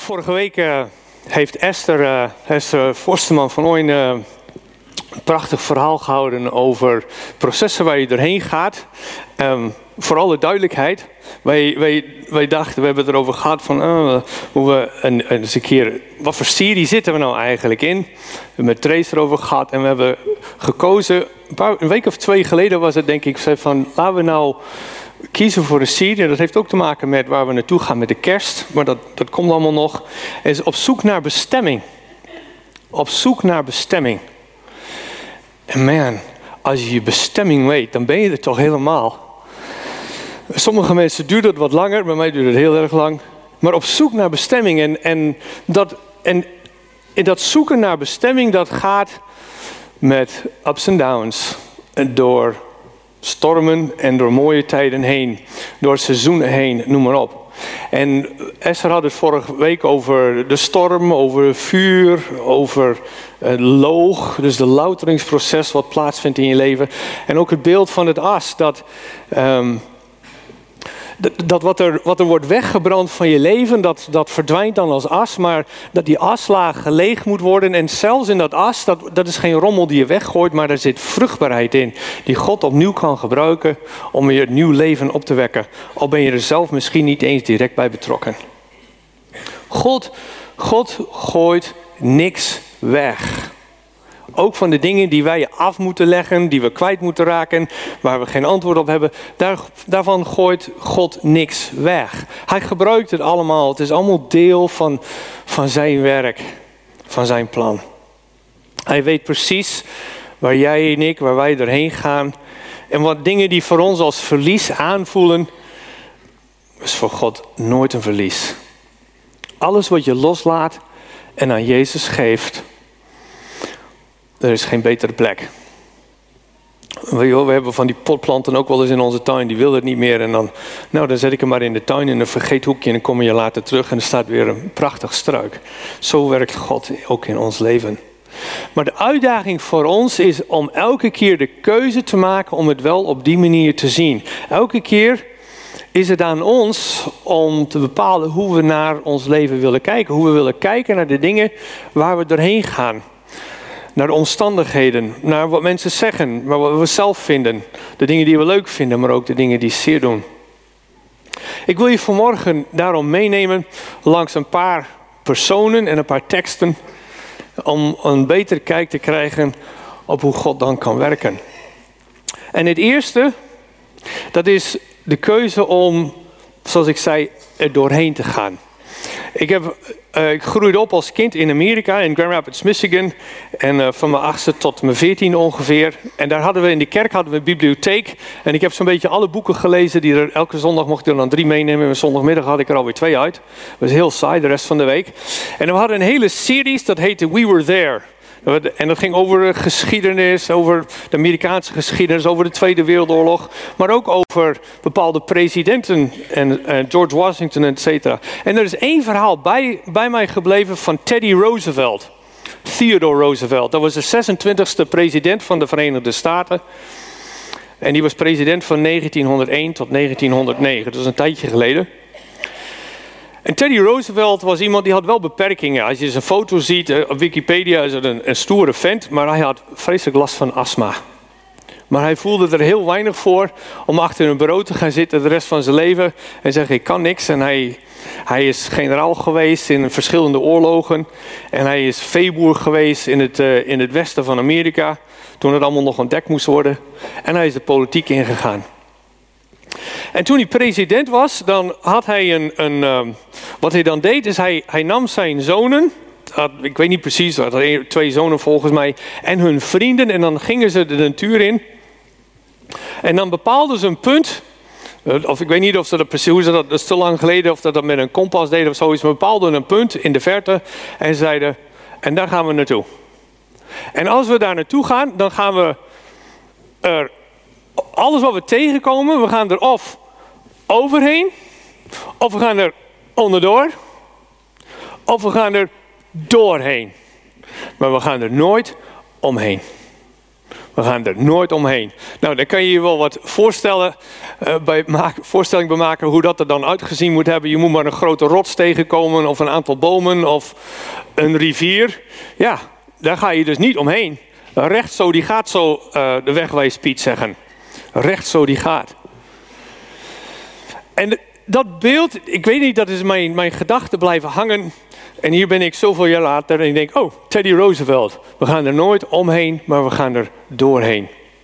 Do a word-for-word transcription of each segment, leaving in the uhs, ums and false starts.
Vorige week uh, heeft Esther, uh, Esther Forsterman van Ooyen uh, een prachtig verhaal gehouden over processen waar je doorheen gaat. Um, voor alle duidelijkheid, wij, wij, wij dachten, we hebben het erover gehad van uh, hoe we een, eens een keer, wat voor serie zitten we nou eigenlijk in? We hebben met Trace erover gehad en we hebben gekozen, een, paar, een week of twee geleden was het denk ik, zei van laten we nou kiezen voor een serie. Dat heeft ook te maken met waar we naartoe gaan met de kerst, maar dat, dat komt allemaal nog. Is op zoek naar bestemming. Op zoek naar bestemming. En man, als je je bestemming weet, dan ben je er toch helemaal. Sommige mensen duurt het wat langer, bij mij duurt het heel erg lang. Maar op zoek naar bestemming. En, en, dat, en, en dat zoeken naar bestemming, dat gaat met ups en downs. En door stormen en door mooie tijden heen. Door seizoenen heen, noem maar op. En Esther had het vorige week over de storm, over vuur, over uh, loog. Dus de louteringsproces wat plaatsvindt in je leven. En ook het beeld van het as. Dat, um, dat, dat wat, er, wat er wordt weggebrand van je leven, dat, dat verdwijnt dan als as. Maar dat die aslaag leeg moet worden. En zelfs in dat as, dat, dat is geen rommel die je weggooit. Maar daar zit vruchtbaarheid in. Die God opnieuw kan gebruiken om weer een nieuw leven op te wekken. Al ben je er zelf misschien niet eens direct bij betrokken. God, God gooit niks weg. Ook van de dingen die wij af moeten leggen, die we kwijt moeten raken, waar we geen antwoord op hebben. Daar, daarvan gooit God niks weg. Hij gebruikt het allemaal. Het is allemaal deel van, van zijn werk, van zijn plan. Hij weet precies waar jij en ik, waar wij doorheen gaan. En wat dingen die voor ons als verlies aanvoelen, is voor God nooit een verlies. Alles wat je loslaat en aan Jezus geeft, er is geen betere plek. We hebben van die potplanten ook wel eens in onze tuin, die willen het niet meer. En dan, nou, dan zet ik hem maar in de tuin in een vergeethoekje en dan kom je later terug en er staat weer een prachtig struik. Zo werkt God ook in ons leven. Maar de uitdaging voor ons is om elke keer de keuze te maken om het wel op die manier te zien. Elke keer is het aan ons om te bepalen hoe we naar ons leven willen kijken. Hoe we willen kijken naar de dingen waar we doorheen gaan. Naar de omstandigheden, naar wat mensen zeggen, naar wat we zelf vinden. De dingen die we leuk vinden, maar ook de dingen die zeer doen. Ik wil je vanmorgen daarom meenemen langs een paar personen en een paar teksten. Om een betere kijk te krijgen op hoe God dan kan werken. En het eerste, dat is de keuze om, zoals ik zei, er doorheen te gaan. Ik, heb, uh, ik groeide op als kind in Amerika, in Grand Rapids, Michigan. En uh, van mijn achtste tot mijn veertiende ongeveer. En daar hadden we in de kerk hadden we een bibliotheek. En ik heb zo'n beetje alle boeken gelezen. Die er, elke zondag mocht ik er dan drie meenemen. En zondagmiddag had ik er alweer twee uit. Dat was heel saai de rest van de week. En we hadden een hele series, dat heette We Were There. En dat ging over geschiedenis, over de Amerikaanse geschiedenis, over de Tweede Wereldoorlog. Maar ook over bepaalde presidenten en uh, George Washington, et cetera. En er is één verhaal bij, bij mij gebleven van Teddy Roosevelt. Theodore Roosevelt. Dat was de zesentwintigste president van de Verenigde Staten. En die was president van negentienhonderdéén tot negentienhonderdnegen. Dat is een tijdje geleden. En Teddy Roosevelt was iemand die had wel beperkingen. Als je zijn foto ziet op Wikipedia is het een, een stoere vent, maar hij had vreselijk last van astma. Maar hij voelde er heel weinig voor om achter een bureau te gaan zitten de rest van zijn leven en zeggen ik kan niks. En hij, hij is generaal geweest in verschillende oorlogen en hij is veeboer geweest in het, uh, in het westen van Amerika toen het allemaal nog ontdekt moest worden. En hij is de politiek ingegaan. En toen hij president was, dan had hij een... een um, wat hij dan deed, is hij, hij nam zijn zonen... Had, ik weet niet precies, hij had twee zonen volgens mij... en hun vrienden, en dan gingen ze de natuur in. En dan bepaalden ze een punt... of ik weet niet of ze dat precies... hoe ze dat, dat is te lang geleden... of dat, dat met een kompas deden of zoiets... maar bepaalden een punt in de verte... en zeiden, en daar gaan we naartoe. En als we daar naartoe gaan, dan gaan we er... alles wat we tegenkomen, we gaan er of overheen, of we gaan er onderdoor, of we gaan er doorheen. Maar we gaan er nooit omheen. We gaan er nooit omheen. Nou, dan kan je je wel wat voorstellen, uh, bij maken, voorstelling bij maken hoe dat er dan uitgezien moet hebben. Je moet maar een grote rots tegenkomen of een aantal bomen of een rivier. Ja, daar ga je dus niet omheen. Recht zo, die gaat zo, uh, de wegwijs Piet zeggen. Recht zo, die gaat. En dat beeld, ik weet niet, dat is mijn, mijn gedachten blijven hangen. En hier ben ik zoveel jaar later en ik denk, oh, Teddy Roosevelt. We gaan er nooit omheen, maar we gaan er doorheen.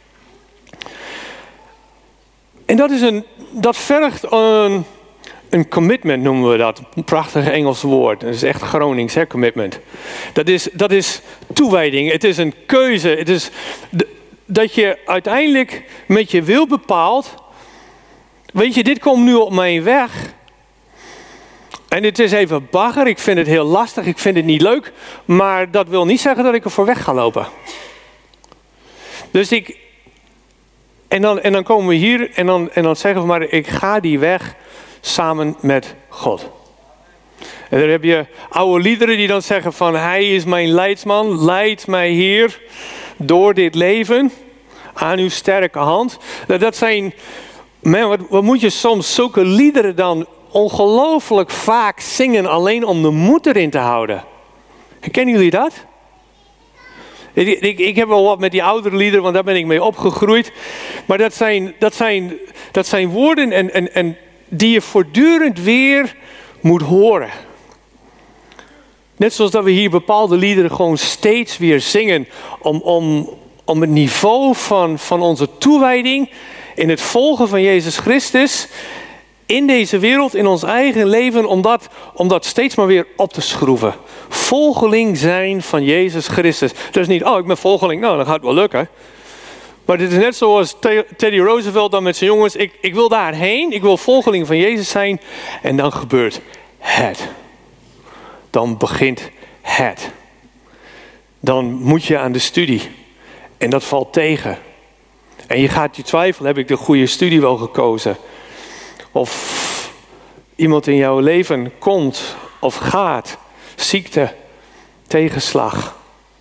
En dat is een, dat vergt een, een commitment, noemen we dat. Een prachtig Engels woord. Dat is echt Gronings, hè, commitment. Dat is, dat is toewijding. Het is een keuze. Het is de, dat je uiteindelijk met je wil bepaalt. Weet je, dit komt nu op mijn weg. En het is even bagger. Ik vind het heel lastig. Ik vind het niet leuk. Maar dat wil niet zeggen dat ik er voor weg ga lopen. Dus ik... En dan, en dan komen we hier en dan, en dan zeggen we maar, ik ga die weg samen met God. En dan heb je oude liederen die dan zeggen van, hij is mijn leidsman, leidt mij hier door dit leven aan uw sterke hand. Dat zijn, man, wat, wat moet je soms zulke liederen dan ongelooflijk vaak zingen alleen om de moed erin te houden. Kennen jullie dat? Ik, ik, ik heb wel wat met die oudere liederen, want daar ben ik mee opgegroeid. Maar dat zijn, dat zijn, dat zijn woorden en, en, en die je voortdurend weer moet horen. Net zoals dat we hier bepaalde liederen gewoon steeds weer zingen. Om, om, om het niveau van, van onze toewijding in het volgen van Jezus Christus in deze wereld, in ons eigen leven, om dat, om dat steeds maar weer op te schroeven. Volgeling zijn van Jezus Christus. Dat is niet, oh, ik ben volgeling, nou, dan gaat het wel lukken. Maar dit is net zoals Teddy Roosevelt dan met zijn jongens. Ik, ik wil daarheen, ik wil volgeling van Jezus zijn. En dan gebeurt het. Dan begint het. Dan moet je aan de studie. En dat valt tegen. En je gaat je twijfelen, heb ik de goede studie wel gekozen? Of iemand in jouw leven komt of gaat. Ziekte, tegenslag.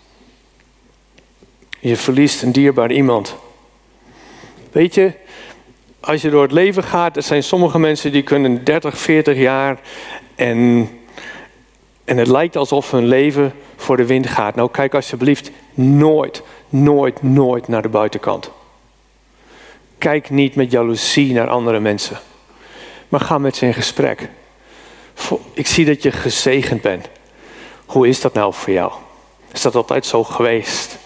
Je verliest een dierbaar iemand. Weet je, als je door het leven gaat, er zijn sommige mensen die kunnen dertig, veertig jaar en, en het lijkt alsof hun leven voor de wind gaat. Nou, kijk alsjeblieft nooit, nooit, nooit naar de buitenkant. Kijk niet met jaloezie naar andere mensen. Maar ga met ze in gesprek. Ik zie dat je gezegend bent. Hoe is dat nou voor jou? Is dat altijd zo geweest?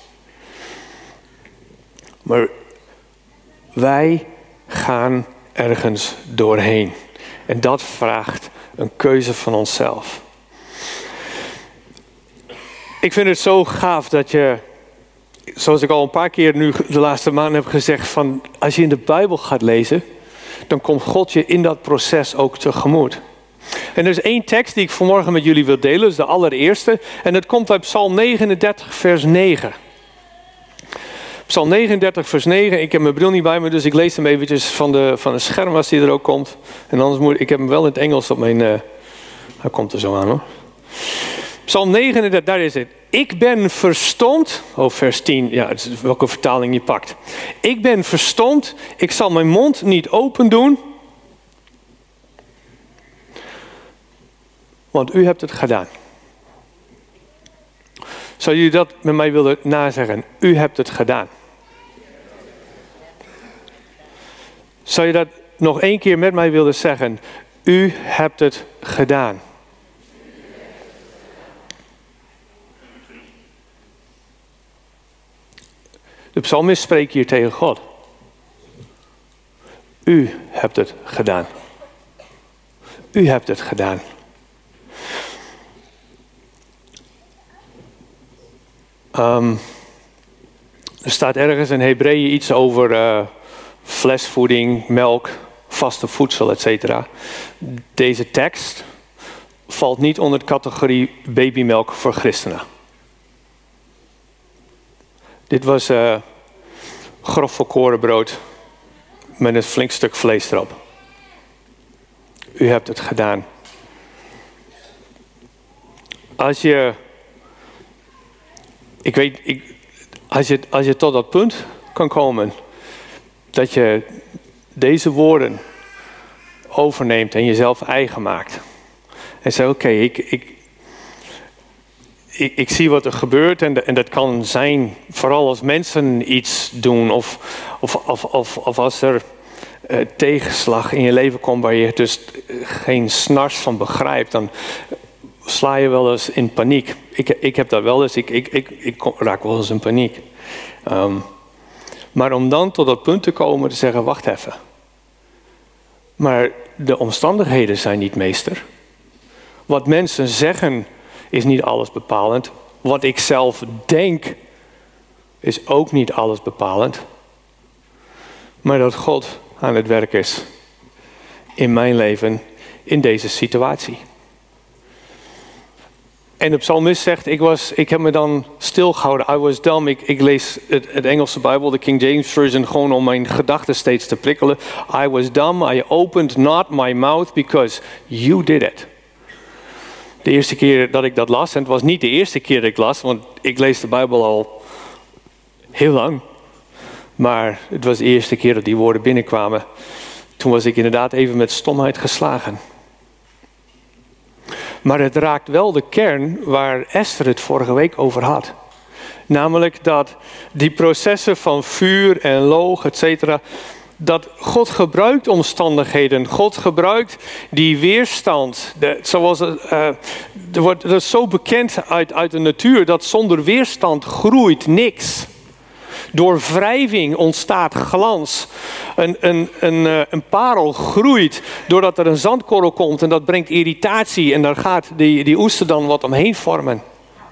Maar wij gaan ergens doorheen. En dat vraagt een keuze van onszelf. Ik vind het zo gaaf dat je, zoals ik al een paar keer nu de laatste maanden heb gezegd, van als je in de Bijbel gaat lezen, dan komt God je in dat proces ook tegemoet. En er is één tekst die ik vanmorgen met jullie wil delen, dat is de allereerste. En dat komt uit Psalm negenendertig vers negen. Psalm negenendertig vers negen, ik heb mijn bril niet bij me, dus ik lees hem eventjes van de, van het scherm als die er ook komt. En anders moet ik heb hem wel in het Engels op mijn, uh, hij komt er zo aan hoor. Psalm negenendertig, daar is het. Ik ben verstomd, oh vers tien, ja, het is welke vertaling je pakt. Ik ben verstomd, ik zal mijn mond niet open doen. Want u hebt het gedaan. Zou jullie dat met mij willen nazeggen? U hebt het gedaan. Zou je dat nog één keer met mij willen zeggen? U hebt het gedaan. De psalmist spreekt hier tegen God. U hebt het gedaan. U hebt het gedaan. Um, er staat ergens in Hebreeën iets over uh, flesvoeding, melk, vaste voedsel, et cetera. Deze tekst valt niet onder de categorie babymelk voor christenen. Dit was uh, grof volkoren brood met een flink stuk vlees erop. U hebt het gedaan. Als je... Ik weet, ik, als je, als je tot dat punt kan komen, dat je deze woorden overneemt en jezelf eigen maakt. En zegt, oké, okay, ik, ik, ik, ik zie wat er gebeurt en, de, en dat kan zijn, vooral als mensen iets doen of, of, of, of, of als er uh, tegenslag in je leven komt waar je dus geen snars van begrijpt, dan sla je wel eens in paniek. Ik, ik heb dat wel eens, ik, ik, ik, ik raak wel eens in paniek. Um, maar om dan tot dat punt te komen te zeggen, wacht even. Maar de omstandigheden zijn niet meester. Wat mensen zeggen is niet alles bepalend. Wat ik zelf denk is ook niet alles bepalend. Maar dat God aan het werk is in mijn leven, in deze situatie. En de psalmist zegt, ik, was, ik heb me dan stilgehouden. I was dumb. Ik, ik lees het, het Engelse Bijbel, de King James Version, gewoon om mijn gedachten steeds te prikkelen. I was dumb. I opened not my mouth because you did it. De eerste keer dat ik dat las, en het was niet de eerste keer dat ik las, want ik lees de Bijbel al heel lang. Maar het was de eerste keer dat die woorden binnenkwamen. Toen was ik inderdaad even met stomheid geslagen. Maar het raakt wel de kern waar Esther het vorige week over had. Namelijk dat die processen van vuur en loog, et cetera, dat God gebruikt omstandigheden. God gebruikt die weerstand. De, zoals, uh, er wordt, dat is zo bekend uit, uit de natuur dat zonder weerstand groeit niks. Door wrijving ontstaat glans. Een, een, een, een parel groeit doordat er een zandkorrel komt en dat brengt irritatie en daar gaat die, die oester dan wat omheen vormen.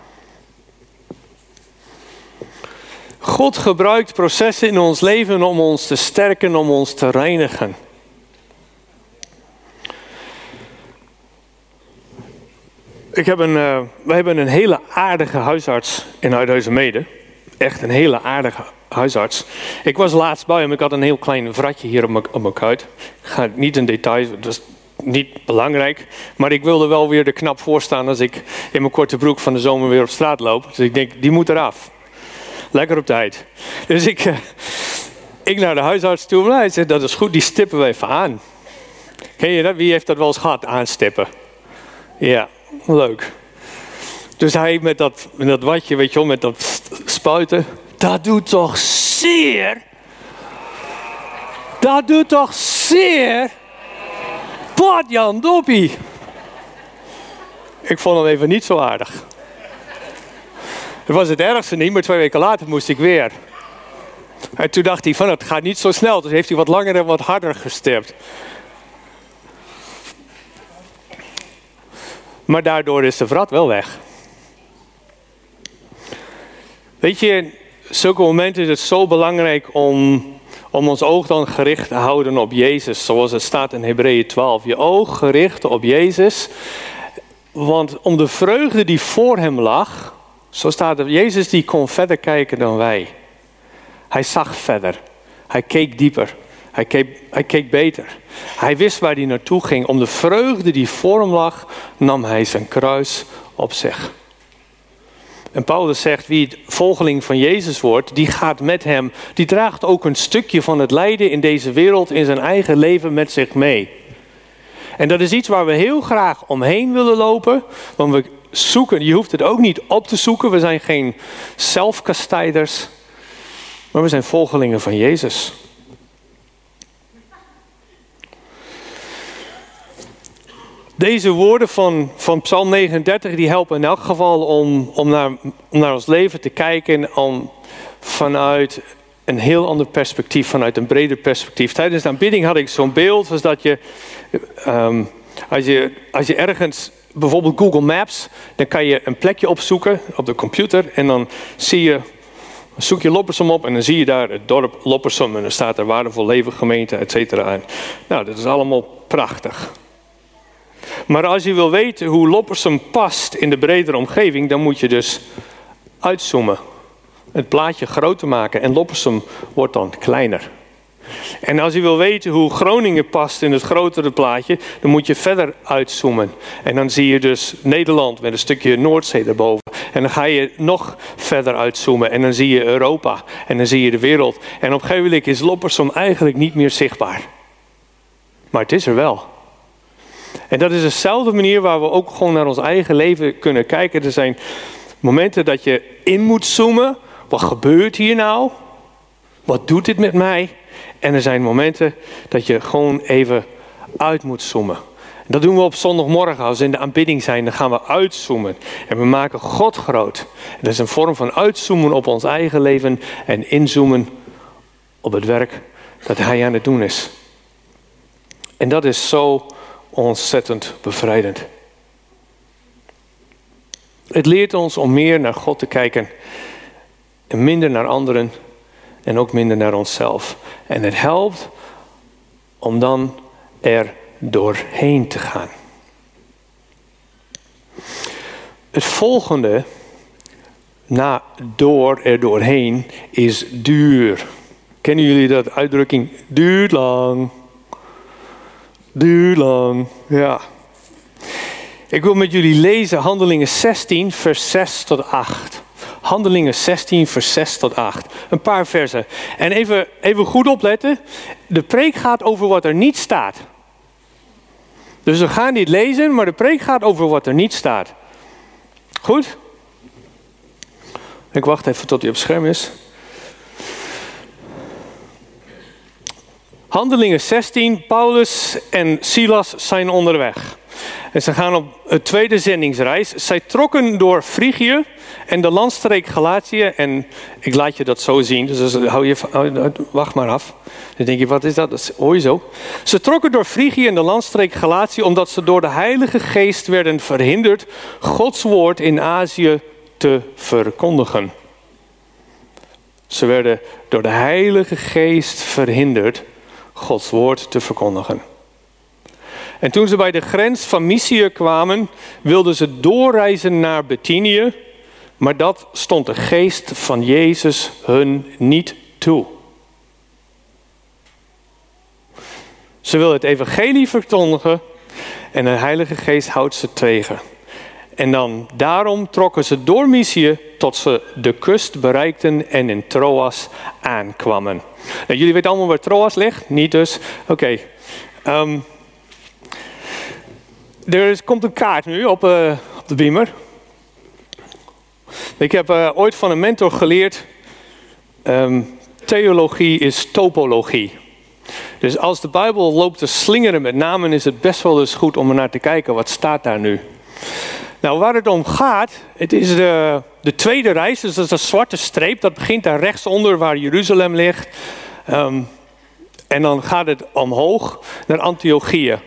God gebruikt processen in ons leven om ons te sterken, om ons te reinigen. Ik heb een, uh, wij hebben een hele aardige huisarts in Uithuizenmede. Echt een hele aardige huisarts. Ik was laatst bij hem. Ik had een heel klein vratje hier op mijn, op mijn kuit. Ik ga niet in details, dat is niet belangrijk. Maar ik wilde wel weer er knap voor staan als ik in mijn korte broek van de zomer weer op straat loop. Dus ik denk, die moet eraf. Lekker op tijd. Dus ik, uh, ik naar de huisarts toe. En hij zegt, dat is goed, die stippen we even aan. Ken je dat? Wie heeft dat wel eens gehad, aanstippen? Ja, leuk. Dus hij met dat, met dat watje, weet je wel, met dat spuiten. Dat doet toch zeer? Dat doet toch zeer? Pot Jan Doppie. Ik vond hem even niet zo aardig. Het was het ergste niet, maar twee weken later moest ik weer. En toen dacht hij van, het gaat niet zo snel. Dus heeft hij wat langer en wat harder gestipt. Maar daardoor is de vrat wel weg. Weet je, zulke momenten is het zo belangrijk om, om ons oog dan gericht te houden op Jezus. Zoals het staat in Hebreeën twaalf. Je oog gericht op Jezus. Want om de vreugde die voor hem lag. Zo staat het, Jezus die kon verder kijken dan wij. Hij zag verder. Hij keek dieper. Hij keek, hij keek beter. Hij wist waar hij naartoe ging. Om de vreugde die voor hem lag, nam hij zijn kruis op zich. En Paulus zegt, wie het volgeling van Jezus wordt, die gaat met hem. Die draagt ook een stukje van het lijden in deze wereld, in zijn eigen leven met zich mee. En dat is iets waar we heel graag omheen willen lopen. Want we zoeken, je hoeft het ook niet op te zoeken. We zijn geen zelfkastijders. Maar we zijn volgelingen van Jezus. Deze woorden van, van Psalm negenendertig die helpen in elk geval om, om, naar, om naar ons leven te kijken. Om vanuit een heel ander perspectief, vanuit een breder perspectief. Tijdens de aanbidding had ik zo'n beeld. Was dat je, um, als je, als je ergens, bijvoorbeeld Google Maps. Dan kan je een plekje opzoeken op de computer. En dan zie je, zoek je Loppersum op. En dan zie je daar het dorp Loppersum. En dan staat er waardevol leven, gemeente, et cetera. Nou, dat is allemaal prachtig. Maar als je wil weten hoe Loppersum past in de bredere omgeving, dan moet je dus uitzoomen. Het plaatje groter maken en Loppersum wordt dan kleiner. En als je wil weten hoe Groningen past in het grotere plaatje, dan moet je verder uitzoomen. En dan zie je dus Nederland met een stukje Noordzee erboven. En dan ga je nog verder uitzoomen en dan zie je Europa en dan zie je de wereld. En op een gegeven moment is Loppersum eigenlijk niet meer zichtbaar. Maar het is er wel. En dat is dezelfde manier waar we ook gewoon naar ons eigen leven kunnen kijken. Er zijn momenten dat je in moet zoomen. Wat gebeurt hier nou? Wat doet dit met mij? En er zijn momenten dat je gewoon even uit moet zoomen. Dat doen we op zondagmorgen als we in de aanbidding zijn. Dan gaan we uitzoomen. En we maken God groot. En dat is een vorm van uitzoomen op ons eigen leven. En inzoomen op het werk dat Hij aan het doen is. En dat is zo ontzettend bevrijdend. Het leert ons om meer naar God te kijken. En minder naar anderen. En ook minder naar onszelf. En het helpt om dan er doorheen te gaan. Het volgende, na door er doorheen, is duur. Kennen jullie dat uitdrukking? Duurt lang. Duurt lang. Ja. Ik wil met jullie lezen Handelingen zestien, vers zes tot acht. Handelingen zestien, vers zes tot acht. Een paar versen. En even, even goed opletten. De preek gaat over wat er niet staat. Dus we gaan niet lezen, maar de preek gaat over wat er niet staat. Goed? Ik wacht even tot hij op scherm is. Handelingen zestien, Paulus en Silas zijn onderweg. En ze gaan op een tweede zendingsreis. Zij trokken door Frigië en de landstreek Galatië. En ik laat je dat zo zien, dus hou je, wacht maar af. Dan denk je, wat is dat? Dat is, hoor je zo. Ze trokken door Frigië en de landstreek Galatië omdat ze door de Heilige Geest werden verhinderd Gods woord in Azië te verkondigen. Ze werden door de Heilige Geest verhinderd Gods woord te verkondigen. En toen ze bij de grens van Mysië kwamen, wilden ze doorreizen naar Bethynië, maar dat stond de geest van Jezus hun niet toe. Ze wilden het evangelie verkondigen en de Heilige Geest houdt ze tegen. En dan daarom trokken ze door Mysië tot ze de kust bereikten en in Troas aankwamen. Nou, jullie weten allemaal waar Troas ligt? Niet dus? Oké. Okay. Um, er is, komt een kaart nu op, uh, op de beamer. Ik heb uh, ooit van een mentor geleerd. Um, theologie is topologie. Dus als de Bijbel loopt te slingeren met namen, is het best wel eens goed om er naar te kijken. Wat staat daar nu? Nou, waar het om gaat, het is de, de tweede reis. Dus dat is een zwarte streep. Dat begint daar rechtsonder waar Jeruzalem ligt. Um, en dan gaat het omhoog naar Antiochië.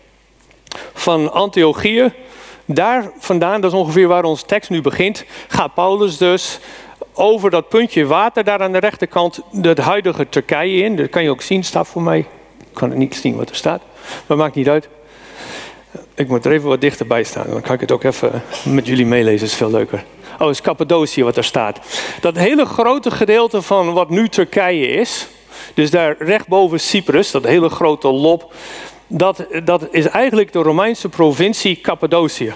Van Antiochië, daar vandaan, dat is ongeveer waar onze tekst nu begint, gaat Paulus dus over dat puntje water daar aan de rechterkant het huidige Turkije in. Dat kan je ook zien, staat voor mij. Ik kan het niet zien wat er staat, maar maakt niet uit. Ik moet er even wat dichterbij staan, dan kan ik het ook even met jullie meelezen, dat is veel leuker. Oh, is Cappadocië wat er staat. Dat hele grote gedeelte van wat nu Turkije is, dus daar recht boven Cyprus, dat hele grote lob, dat, dat is eigenlijk de Romeinse provincie Cappadocië.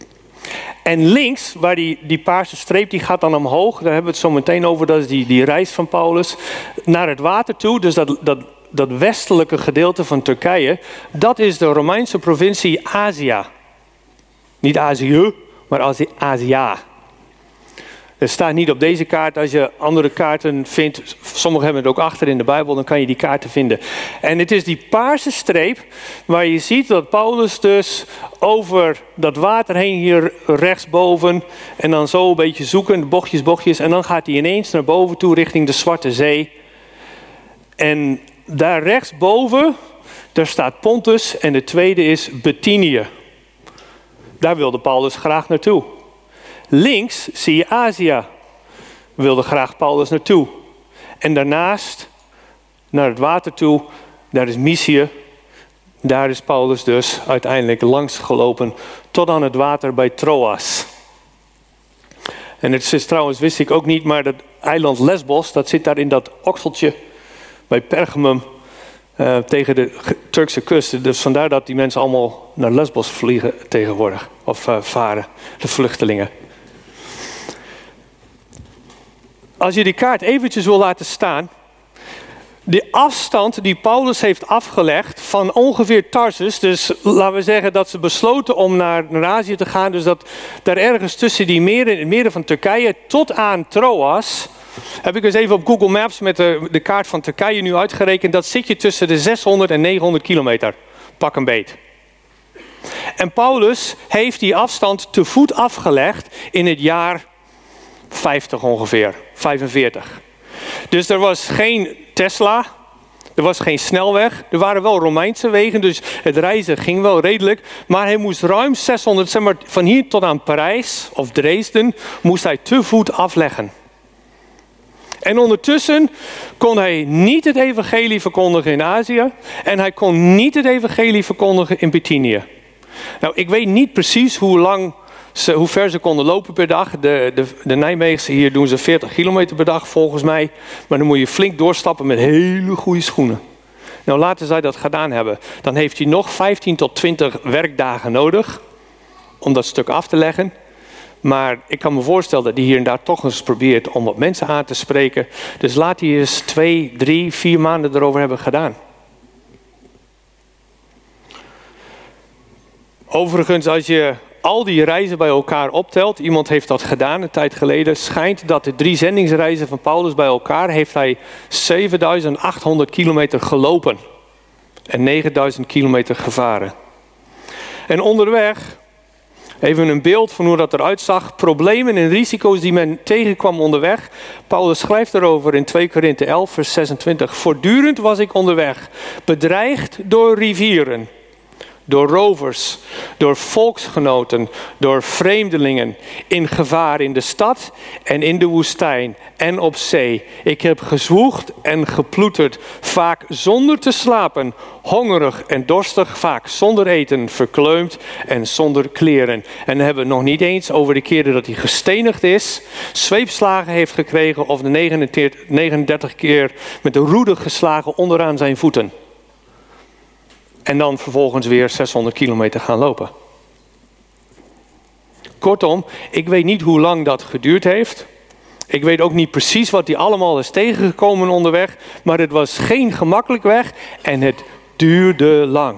En links, waar die, die paarse streep, die gaat dan omhoog, daar hebben we het zo meteen over, dat is die, die reis van Paulus, naar het water toe, dus dat, dat, dat westelijke gedeelte van Turkije, dat is de Romeinse provincie Azië. Niet Azië, maar Azië. Het staat niet op deze kaart. Als je andere kaarten vindt, sommigen hebben het ook achter in de Bijbel, dan kan je die kaarten vinden. En het is die paarse streep waar je ziet dat Paulus dus over dat water heen hier rechtsboven en dan zo een beetje zoeken, bochtjes, bochtjes. En dan gaat hij ineens naar boven toe richting de Zwarte Zee. En daar rechtsboven, daar staat Pontus en de tweede is Bethynië. Daar wilde Paulus graag naartoe. Links zie je Azië. Wilde graag Paulus naartoe. En daarnaast, naar het water toe, daar is Mysië. Daar is Paulus dus uiteindelijk langs gelopen tot aan het water bij Troas. En het is trouwens, wist ik ook niet, maar dat eiland Lesbos, dat zit daar in dat okseltje bij Pergamum uh, tegen de Turkse kust. Dus vandaar dat die mensen allemaal naar Lesbos vliegen tegenwoordig. Of uh, varen, de vluchtelingen. als je die kaart eventjes wil laten staan. De afstand die Paulus heeft afgelegd van ongeveer Tarsus. Dus laten we zeggen dat ze besloten om naar, naar Azië te gaan. Dus dat daar ergens tussen die meren, in het midden van Turkije tot aan Troas. Heb ik eens even op Google Maps met de, de kaart van Turkije nu uitgerekend. Dat zit je tussen de zeshonderd en negenhonderd kilometer. Pak een beet. En Paulus heeft die afstand te voet afgelegd in het jaar vijftig ongeveer. vijfenveertig. Dus er was geen Tesla, er was geen snelweg, er waren wel Romeinse wegen, dus het reizen ging wel redelijk. Maar hij moest ruim zeshonderd, zeg maar, van hier tot aan Parijs of Dresden, moest hij te voet afleggen. En ondertussen kon hij niet het evangelie verkondigen in Azië en hij kon niet het evangelie verkondigen in Bithynië. Nou, ik weet niet precies hoe lang... Ze, hoe ver ze konden lopen per dag. De, de, de Nijmeegse hier doen ze veertig kilometer per dag volgens mij. Maar dan moet je flink doorstappen met hele goede schoenen. Nou, laten zij dat gedaan hebben. Dan heeft hij nog vijftien tot twintig werkdagen nodig om dat stuk af te leggen. Maar ik kan me voorstellen dat hij hier en daar toch eens probeert om wat mensen aan te spreken. Dus laat hij eens twee, drie, vier maanden erover hebben gedaan. Overigens, als je al die reizen bij elkaar optelt, iemand heeft dat gedaan een tijd geleden, schijnt dat de drie zendingsreizen van Paulus bij elkaar heeft hij zevenduizend achthonderd kilometer gelopen en negenduizend kilometer gevaren. En onderweg, even een beeld van hoe dat eruit zag, problemen en risico's die men tegenkwam onderweg. Paulus schrijft erover in twee Korinthe elf vers zesentwintig. Voortdurend was ik onderweg, bedreigd door rivieren. Door rovers, door volksgenoten, door vreemdelingen, in gevaar in de stad en in de woestijn en op zee. Ik heb gezwoegd en geploeterd, vaak zonder te slapen, hongerig en dorstig, vaak zonder eten, verkleumd en zonder kleren. En dan hebben we het nog niet eens over de keren dat hij gestenigd is, zweepslagen heeft gekregen of de negenendertig keer met de roede geslagen onderaan zijn voeten. En dan vervolgens weer zeshonderd kilometer gaan lopen. Kortom, ik weet niet hoe lang dat geduurd heeft. Ik weet ook niet precies wat hij allemaal is tegengekomen onderweg. Maar het was geen gemakkelijk weg en het duurde lang.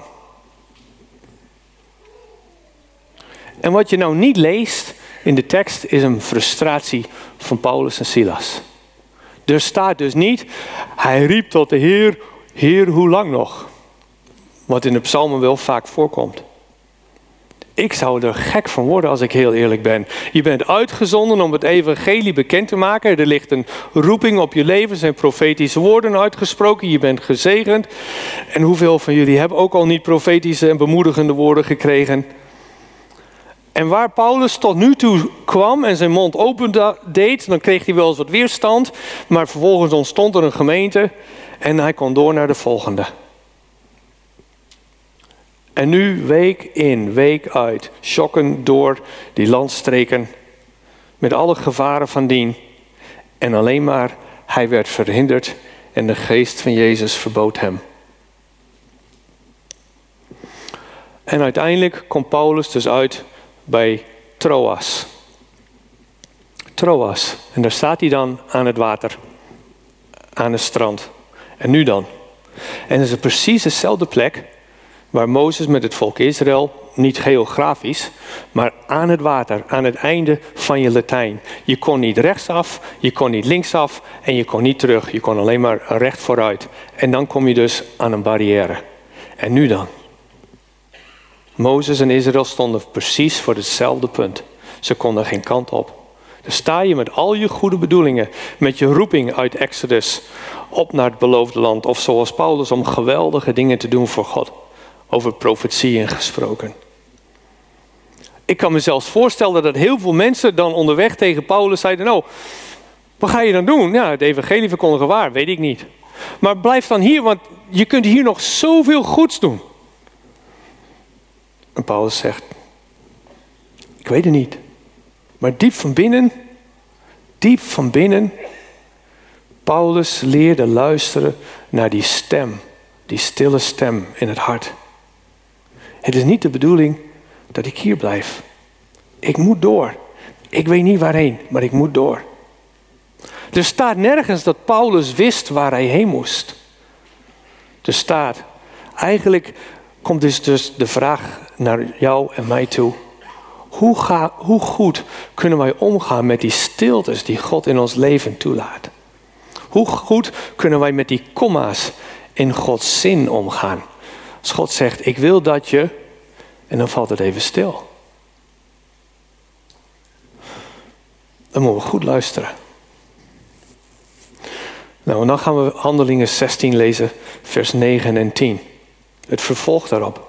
En wat je nou niet leest in de tekst is een frustratie van Paulus en Silas. Er staat dus niet, hij riep tot de Heer, Heer, hoe lang nog? Wat in de psalmen wel vaak voorkomt. Ik zou er gek van worden als ik heel eerlijk ben. Je bent uitgezonden om het evangelie bekend te maken. Er ligt een roeping op je leven. Er zijn profetische woorden uitgesproken. Je bent gezegend. En hoeveel van jullie hebben ook al niet profetische en bemoedigende woorden gekregen? En waar Paulus tot nu toe kwam en zijn mond open deed, dan kreeg hij wel eens wat weerstand. Maar vervolgens ontstond er een gemeente en hij kon door naar de volgende. En nu week in, week uit, schokken door die landstreken met alle gevaren van dien. En alleen maar, hij werd verhinderd en de geest van Jezus verbood hem. En uiteindelijk komt Paulus dus uit bij Troas. Troas. En daar staat hij dan aan het water, aan het strand. En nu dan? En het is precies dezelfde plek waar Mozes met het volk Israël, niet geografisch, maar aan het water, aan het einde van je Latijn. Je kon niet rechtsaf, je kon niet linksaf en je kon niet terug. Je kon alleen maar recht vooruit. En dan kom je dus aan een barrière. En nu dan? Mozes en Israël stonden precies voor hetzelfde punt. Ze konden geen kant op. Dan sta je met al je goede bedoelingen, met je roeping uit Exodus, op naar het beloofde land. Of zoals Paulus om geweldige dingen te doen voor God. Over profetieën gesproken. Ik kan me zelfs voorstellen dat heel veel mensen dan onderweg tegen Paulus zeiden, nou, wat ga je dan doen? Ja, het evangelie verkondigen waar, weet ik niet. Maar blijf dan hier, want je kunt hier nog zoveel goeds doen. En Paulus zegt, ik weet het niet. Maar diep van binnen, diep van binnen, Paulus leerde luisteren naar die stem, die stille stem in het hart. Het is niet de bedoeling dat ik hier blijf. Ik moet door. Ik weet niet waarheen, maar ik moet door. Er staat nergens dat Paulus wist waar hij heen moest. Er staat, eigenlijk komt dus, dus de vraag naar jou en mij toe. Hoe, ga, hoe goed kunnen wij omgaan met die stiltes die God in ons leven toelaat? Hoe goed kunnen wij met die komma's in Gods zin omgaan? Als God zegt, ik wil dat je, en dan valt het even stil. Dan moeten we goed luisteren. Nou, en dan gaan we Handelingen zestien lezen, vers negen en tien. Het vervolg daarop.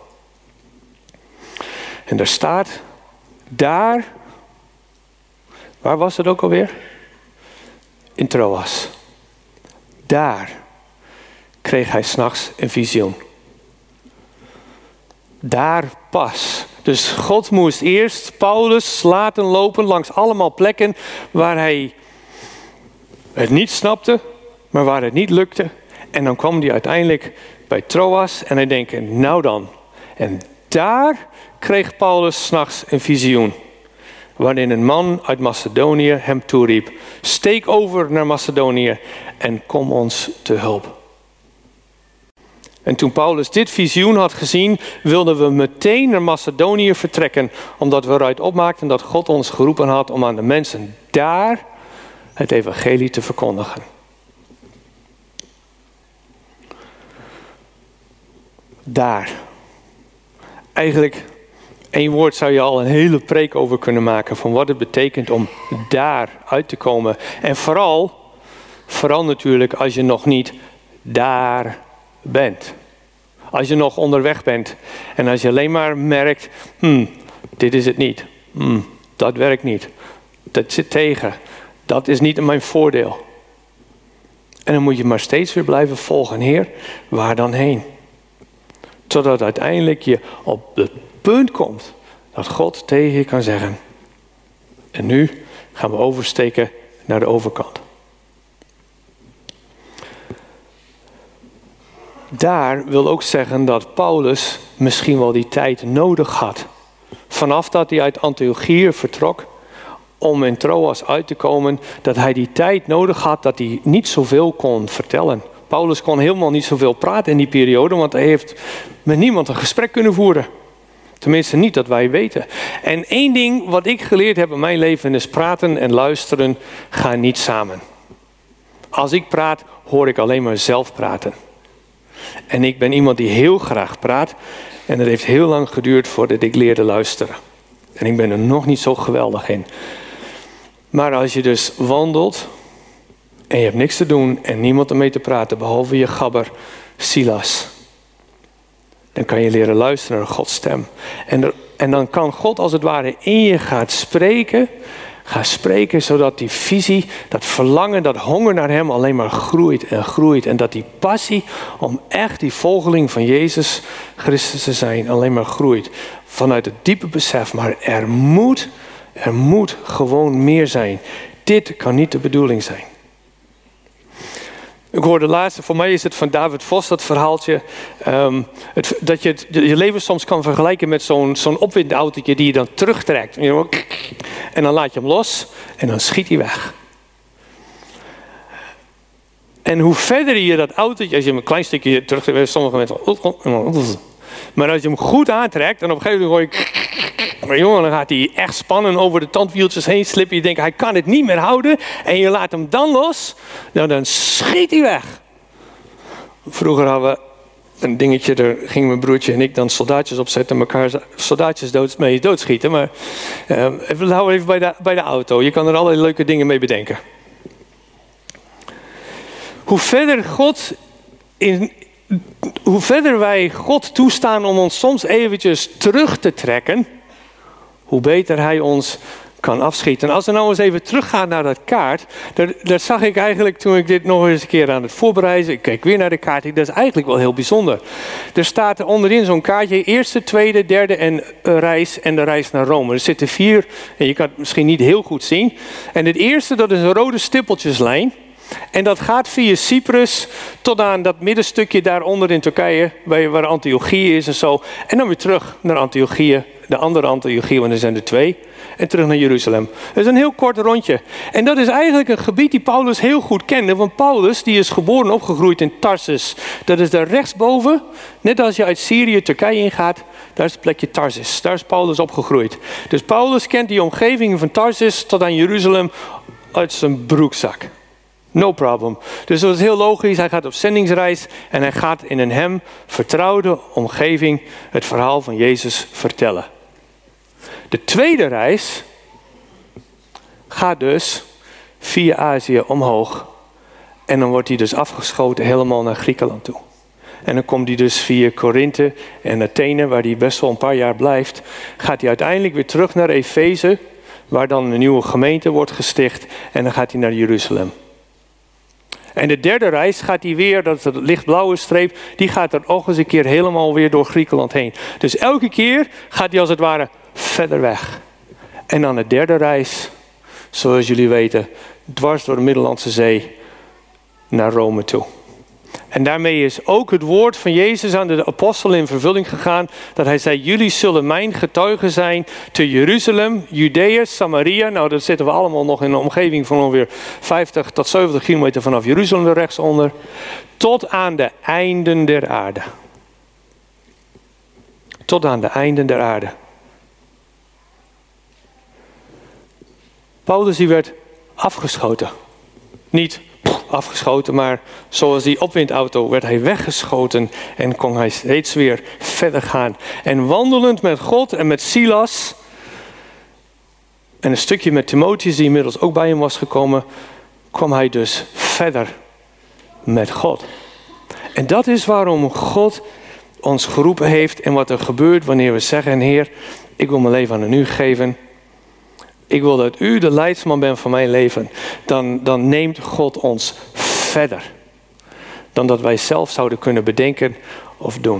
En daar staat, daar, waar was het ook alweer? In Troas. Daar kreeg hij 's nachts een visioen. Daar pas. Dus God moest eerst Paulus laten lopen langs allemaal plekken waar hij het niet snapte, maar waar het niet lukte. En dan kwam hij uiteindelijk bij Troas en hij denkt, nou dan. En daar kreeg Paulus 's nachts een visioen. Waarin een man uit Macedonië hem toeriep. Steek over naar Macedonië en kom ons te hulp. En toen Paulus dit visioen had gezien, wilden we meteen naar Macedonië vertrekken. Omdat we eruit opmaakten dat God ons geroepen had om aan de mensen daar het evangelie te verkondigen. Daar. Eigenlijk, één woord zou je al een hele preek over kunnen maken. Van wat het betekent om daar uit te komen. En vooral, vooral natuurlijk als je nog niet daar bent. Als je nog onderweg bent. En als je alleen maar merkt, hmm, dit is het niet. Hmm, dat werkt niet. Dat zit tegen. Dat is niet in mijn voordeel. En dan moet je maar steeds weer blijven volgen. Heer, waar dan heen? Totdat uiteindelijk je op het punt komt dat God tegen je kan zeggen. En nu gaan we oversteken naar de overkant. Daar wil ook zeggen dat Paulus misschien wel die tijd nodig had. Vanaf dat hij uit Antiochië vertrok om in Troas uit te komen, dat hij die tijd nodig had dat hij niet zoveel kon vertellen. Paulus kon helemaal niet zoveel praten in die periode, want hij heeft met niemand een gesprek kunnen voeren. Tenminste niet dat wij weten. En één ding wat ik geleerd heb in mijn leven is praten en luisteren gaan niet samen. Als ik praat, hoor ik alleen maar zelf praten. En ik ben iemand die heel graag praat. En het heeft heel lang geduurd voordat ik leerde luisteren. En ik ben er nog niet zo geweldig in. Maar als je dus wandelt en je hebt niks te doen en niemand ermee te praten, behalve je gabber Silas, dan kan je leren luisteren naar Gods stem. En, er, en dan kan God als het ware in je gaan spreken, gaan spreken zodat die visie, dat verlangen, dat honger naar hem alleen maar groeit en groeit. En dat die passie om echt die volgeling van Jezus Christus te zijn alleen maar groeit. Vanuit het diepe besef, maar er moet, er moet gewoon meer zijn. Dit kan niet de bedoeling zijn. Ik hoorde laatst, voor mij is het van David Vos, dat verhaaltje. Um, het, dat je het, je leven soms kan vergelijken met zo'n, zo'n opwindautootje die je dan terugtrekt. En dan laat je hem los en dan schiet hij weg. En hoe verder je dat autootje, als je hem een klein stukje terugtrekt, sommige mensen. Maar als je hem goed aantrekt en op een gegeven moment hoor je. Maar jongen, dan gaat hij echt spannen over de tandwieltjes heen slippen. Je denkt, hij kan het niet meer houden. En je laat hem dan los. Nou, dan schiet hij weg. Vroeger hadden we een dingetje. Daar gingen mijn broertje en ik dan soldaatjes opzetten. Elkaar soldaatjes dood, mee doodschieten. Maar uh, we houden even bij de, bij de auto. Je kan er allerlei leuke dingen mee bedenken. Hoe verder God in... Hoe verder wij God toestaan om ons soms eventjes terug te trekken, hoe beter hij ons kan afschieten. En als we nou eens even teruggaan naar dat kaart, daar, daar zag ik eigenlijk toen ik dit nog eens een keer aan het voorbereiden, ik kijk weer naar de kaart, dat is eigenlijk wel heel bijzonder. Er staat onderin zo'n kaartje, eerste, tweede, derde en uh, reis en de reis naar Rome. Er zitten vier, en je kan het misschien niet heel goed zien. En het eerste, dat is een rode stippeltjeslijn. En dat gaat via Cyprus tot aan dat middenstukje daaronder in Turkije, waar Antiochië is en zo. En dan weer terug naar Antiochië, de andere Antiochië, want er zijn er twee. En terug naar Jeruzalem. Dat is een heel kort rondje. En dat is eigenlijk een gebied die Paulus heel goed kende. Want Paulus die is geboren en opgegroeid in Tarsus. Dat is daar rechtsboven. Net als je uit Syrië Turkije ingaat, daar is het plekje Tarsus. Daar is Paulus opgegroeid. Dus Paulus kent die omgeving van Tarsus tot aan Jeruzalem uit zijn broekzak. No problem. Dus dat is heel logisch. Hij gaat op zendingsreis en hij gaat in een hem vertrouwde omgeving het verhaal van Jezus vertellen. De tweede reis gaat dus via Azië omhoog. En dan wordt hij dus afgeschoten helemaal naar Griekenland toe. En dan komt hij dus via Korinthe en Athene, waar hij best wel een paar jaar blijft. Gaat hij uiteindelijk weer terug naar Efeze, waar dan een nieuwe gemeente wordt gesticht. En dan gaat hij naar Jeruzalem. En de derde reis gaat hij weer, dat is de lichtblauwe streep, die gaat er nog eens een keer helemaal weer door Griekenland heen. Dus elke keer gaat hij als het ware verder weg. En dan de derde reis, zoals jullie weten, dwars door de Middellandse Zee naar Rome toe. En daarmee is ook het woord van Jezus aan de apostelen in vervulling gegaan. Dat hij zei, jullie zullen mijn getuigen zijn te Jeruzalem, Judea, Samaria. Nou, dat zitten we allemaal nog in een omgeving van ongeveer vijftig tot zeventig kilometer vanaf Jeruzalem rechtsonder. Tot aan de einden der aarde. Tot aan de einden der aarde. Paulus die werd afgeschoten. Niet afgeschoten, maar zoals die opwindauto werd hij weggeschoten en kon hij steeds weer verder gaan. En wandelend met God en met Silas en een stukje met Timotheus die inmiddels ook bij hem was gekomen, kwam hij dus verder met God. En dat is waarom God ons geroepen heeft en wat er gebeurt wanneer we zeggen, Heer, ik wil mijn leven aan u geven. Ik wil dat u de leidsman bent van mijn leven. Dan, dan neemt God ons verder. Dan dat wij zelf zouden kunnen bedenken of doen.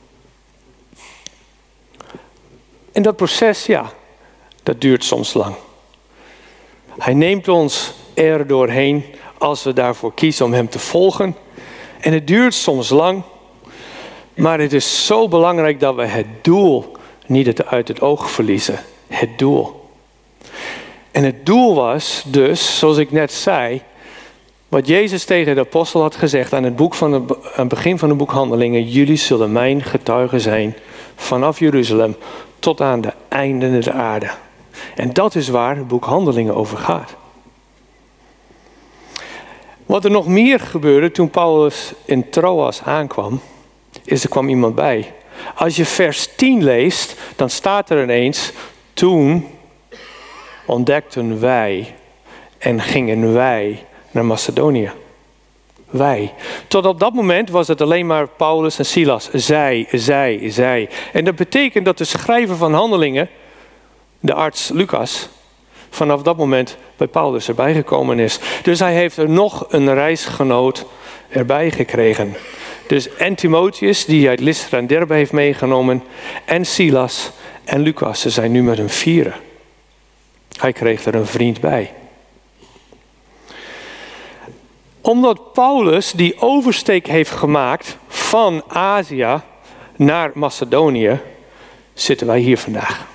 En dat proces, ja, dat duurt soms lang. Hij neemt ons er doorheen als we daarvoor kiezen om hem te volgen. En het duurt soms lang. Maar het is zo belangrijk dat we het doel niet uit het oog verliezen. Het doel. En het doel was dus, zoals ik net zei, wat Jezus tegen de apostel had gezegd aan het, boek van de, aan het begin van het boek Handelingen. Jullie zullen mijn getuigen zijn vanaf Jeruzalem tot aan de einden der aarde. En dat is waar het boek Handelingen over gaat. Wat er nog meer gebeurde toen Paulus in Troas aankwam, is er kwam iemand bij. Als je vers tien leest, dan staat er ineens, toen ontdekten wij en gingen wij naar Macedonië. Wij. Tot op dat moment was het alleen maar Paulus en Silas. Zij, zij, zij. En dat betekent dat de schrijver van Handelingen, de arts Lucas, vanaf dat moment bij Paulus erbij gekomen is. Dus hij heeft er nog een reisgenoot erbij gekregen. Dus en Timotheus, die hij uit Lystra en Derbe heeft meegenomen, en Silas en Lucas, ze zijn nu met hun vieren. Hij kreeg er een vriend bij. Omdat Paulus die oversteek heeft gemaakt van Azië naar Macedonië, zitten wij hier vandaag.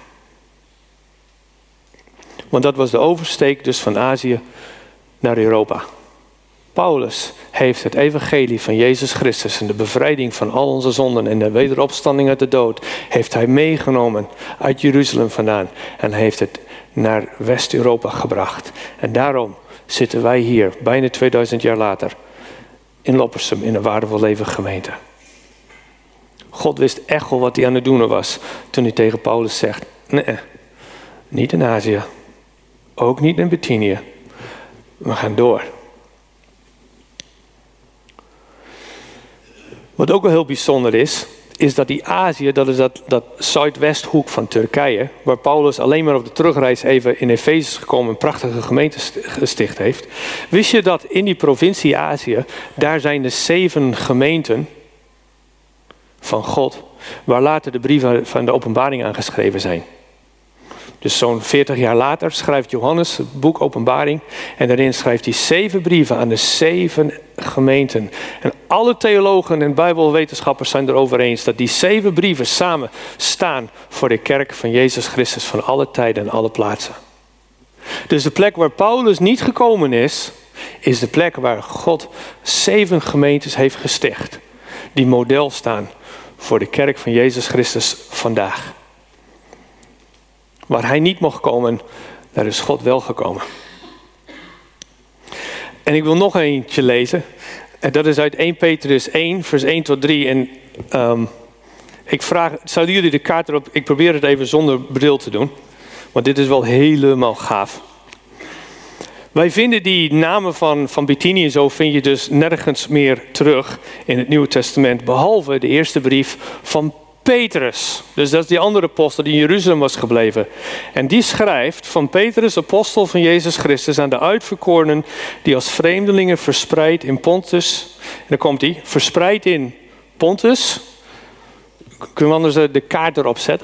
Want dat was de oversteek dus van Azië naar Europa. Paulus heeft het evangelie van Jezus Christus en de bevrijding van al onze zonden en de wederopstanding uit de dood, heeft hij meegenomen uit Jeruzalem vandaan en heeft het naar West-Europa gebracht. En daarom zitten wij hier, bijna tweeduizend jaar later, in Loppersum, in een waardevol leven gemeente. God wist echt wel wat hij aan het doen was, toen hij tegen Paulus zegt, nee, niet in Azië, ook niet in Bithynië, we gaan door. Wat ook wel heel bijzonder is, is dat die Azië, dat is dat, dat zuidwesthoek van Turkije, waar Paulus alleen maar op de terugreis even in Efeze is gekomen, een prachtige gemeente gesticht heeft. Wist je dat in die provincie Azië, daar zijn de zeven gemeenten van God, waar later de brieven van de openbaring aan geschreven zijn. Dus zo'n veertig jaar later schrijft Johannes het boek Openbaring. En daarin schrijft hij zeven brieven aan de zeven gemeenten. En alle theologen en bijbelwetenschappers zijn erover eens dat die zeven brieven samen staan voor de kerk van Jezus Christus van alle tijden en alle plaatsen. Dus de plek waar Paulus niet gekomen is, is de plek waar God zeven gemeentes heeft gesticht. Die model staan voor de kerk van Jezus Christus vandaag. Waar hij niet mocht komen, daar is God wel gekomen. En ik wil nog eentje lezen. En dat is uit eerste Petrus één, vers één tot drie. En um, ik vraag, zouden jullie de kaart erop... Ik probeer het even zonder bril te doen. Want dit is wel helemaal gaaf. Wij vinden die namen van, van Bithynië en zo vind je dus nergens meer terug in het Nieuwe Testament. Behalve de eerste brief van Petrus. Dus dat is die andere apostel die in Jeruzalem was gebleven. En die schrijft van Petrus, apostel van Jezus Christus, aan de uitverkorenen die als vreemdelingen verspreid in Pontus. En dan komt hij, verspreid in Pontus. Kunnen we anders de kaart erop zetten?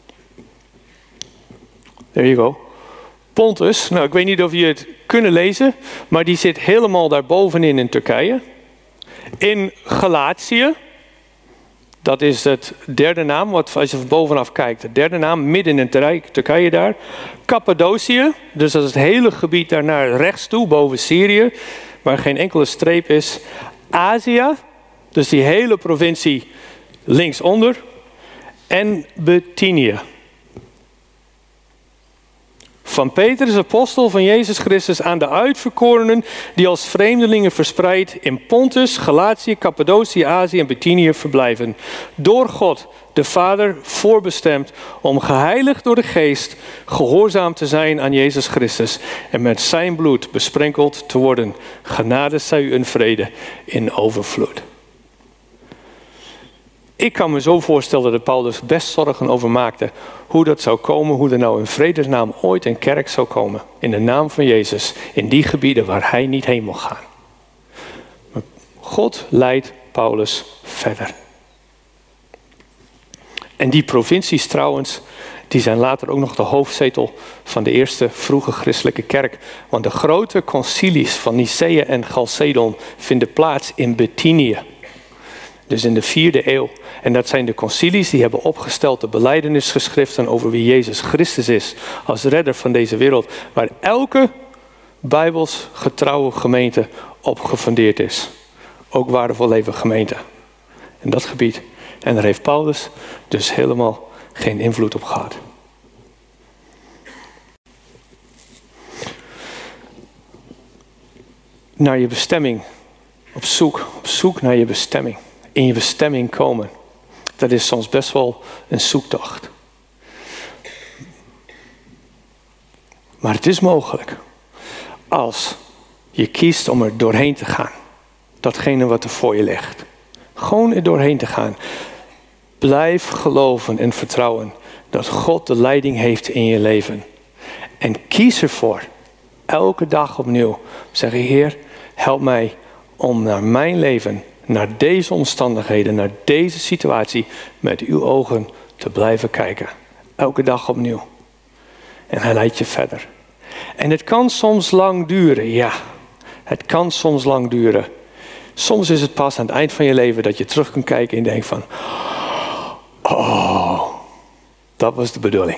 There you go. Pontus, nou ik weet niet of jullie het kunnen lezen, maar die zit helemaal daarbovenin in Turkije. In Galatië, dat is het derde naam, wat als je van bovenaf kijkt, de derde naam, midden in Turkije daar. Cappadocië, dus dat is het hele gebied daar naar rechts toe, boven Syrië, waar geen enkele streep is. Azië, dus die hele provincie linksonder. En Bithynië. Van Petrus, apostel van Jezus Christus, aan de uitverkorenen die als vreemdelingen verspreid in Pontus, Galatië, Cappadocië, Azië en Bithynië verblijven. Door God, de Vader, voorbestemd om geheiligd door de Geest gehoorzaam te zijn aan Jezus Christus en met zijn bloed besprenkeld te worden. Genade zij u en vrede in overvloed. Ik kan me zo voorstellen dat Paulus best zorgen over maakte hoe dat zou komen, hoe er nou in vredesnaam ooit een kerk zou komen. In de naam van Jezus, in die gebieden waar hij niet heen mocht gaan. Maar God leidt Paulus verder. En die provincies trouwens, die zijn later ook nog de hoofdzetel van de eerste vroege christelijke kerk. Want de grote concilies van Nicea en Chalcedon vinden plaats in Bithynië. Dus in de vierde eeuw. En dat zijn de concilies die hebben opgesteld de belijdenisgeschriften over wie Jezus Christus is. Als redder van deze wereld. Waar elke bijbels getrouwe gemeente op gefundeerd is. Ook waardevol leven gemeente. In dat gebied. En daar heeft Paulus dus helemaal geen invloed op gehad. Naar je bestemming. Op zoek. Op zoek naar je bestemming. In je bestemming komen. Dat is soms best wel een zoektocht. Maar het is mogelijk. Als je kiest om er doorheen te gaan. Datgene wat er voor je ligt. Gewoon er doorheen te gaan. Blijf geloven en vertrouwen. Dat God de leiding heeft in je leven. En kies ervoor. Elke dag opnieuw. Zeg Heer, help mij om naar mijn leven, naar deze omstandigheden, naar deze situatie, met uw ogen te blijven kijken. Elke dag opnieuw. En hij leidt je verder. En het kan soms lang duren, ja. Het kan soms lang duren. Soms is het pas aan het eind van je leven dat je terug kunt kijken en denkt van, oh, dat was de bedoeling.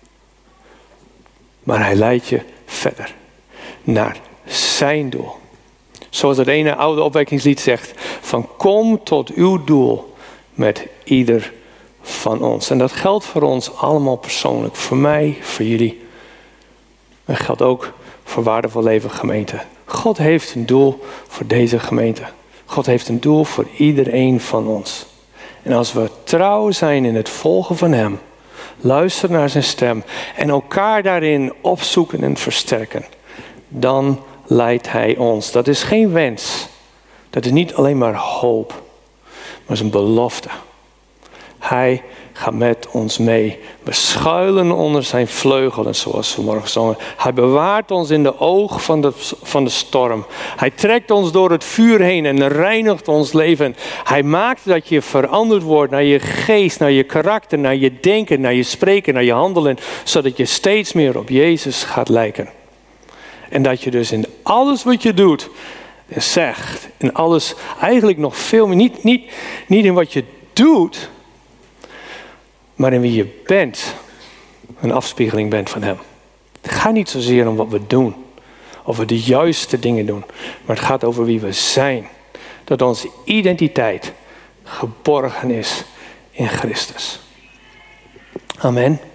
Maar hij leidt je verder. Naar zijn doel. Zoals het ene oude opwekkingslied zegt. Van kom tot uw doel met ieder van ons. En dat geldt voor ons allemaal persoonlijk. Voor mij, voor jullie. En dat geldt ook voor Waardevol Leven gemeente. God heeft een doel voor deze gemeente. God heeft een doel voor iedereen van ons. En als we trouw zijn in het volgen van hem. Luisteren naar zijn stem. En elkaar daarin opzoeken en versterken. Dan leidt hij ons. Dat is geen wens. Dat is niet alleen maar hoop. Maar is een belofte. Hij gaat met ons mee. We schuilen onder zijn vleugelen, zoals we morgen zongen. Hij bewaart ons in de oog van de, van de storm. Hij trekt ons door het vuur heen en reinigt ons leven. Hij maakt dat je veranderd wordt naar je geest, naar je karakter, naar je denken, naar je spreken, naar je handelen. Zodat je steeds meer op Jezus gaat lijken. En dat je dus in alles wat je doet en zegt, in alles eigenlijk nog veel meer, niet, niet, niet in wat je doet, maar in wie je bent, een afspiegeling bent van hem. Het gaat niet zozeer om wat we doen, of we de juiste dingen doen, maar het gaat over wie we zijn. Dat onze identiteit geborgen is in Christus. Amen.